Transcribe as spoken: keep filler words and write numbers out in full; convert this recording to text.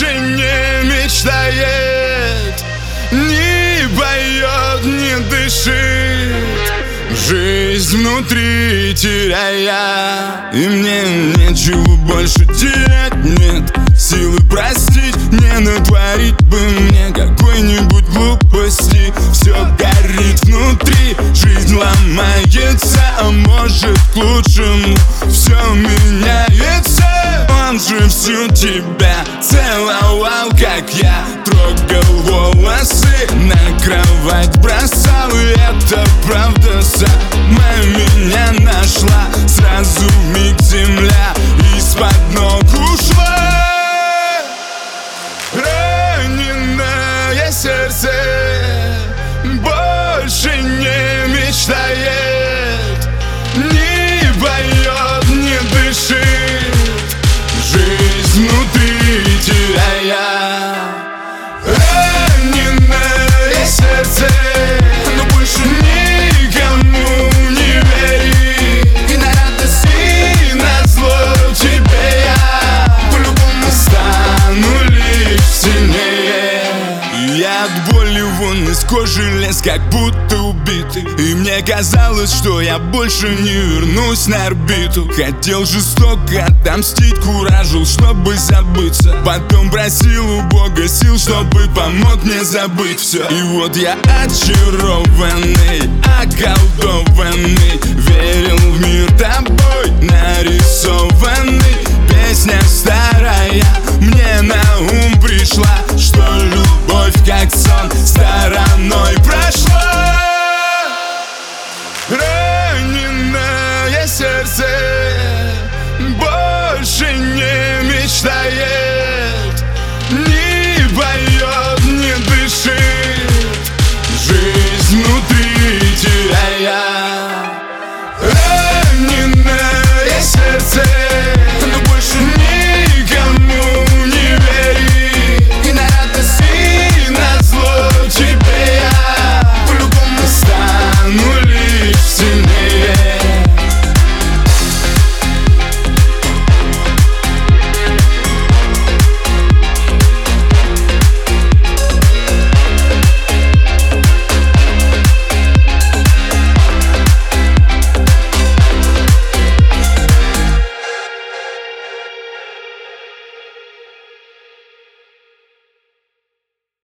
больше не мечтает, не поет, не дышит, жизнь внутри теряя. И мне нечего больше терять, нет силы простить, не натворить бы мне какой-нибудь глупости. Все горит внутри, жизнь ломается, а может к лучшему все меняется. Он же всю тебя целовал, как я, трогал волосы, на кровать бросал. И это правда, сама меня нашла, сразу миг земля из-под ног ушла. Раненое сердце больше не мечтает, не поет, не дышит, жизнь внутри теряя. Раненое сердце, но больше никому не верит, и на радость, и на зло тебе я по-любому стану лишь сильнее. Я от боли вон из кожи лез, как будто убитый, и мне казалось, что я больше не вернусь на орбиту. Хотел жестоко отомстить, куражил, чтобы забыться, потом просил у Бога сил, чтобы помог мне забыть все. И вот я очарованный, околдованный, верил в мир тобой нарисованный. Песня старая мне на ум пришла, что любовь как сон стороной прошла. Раненое сердце больше не мечтает,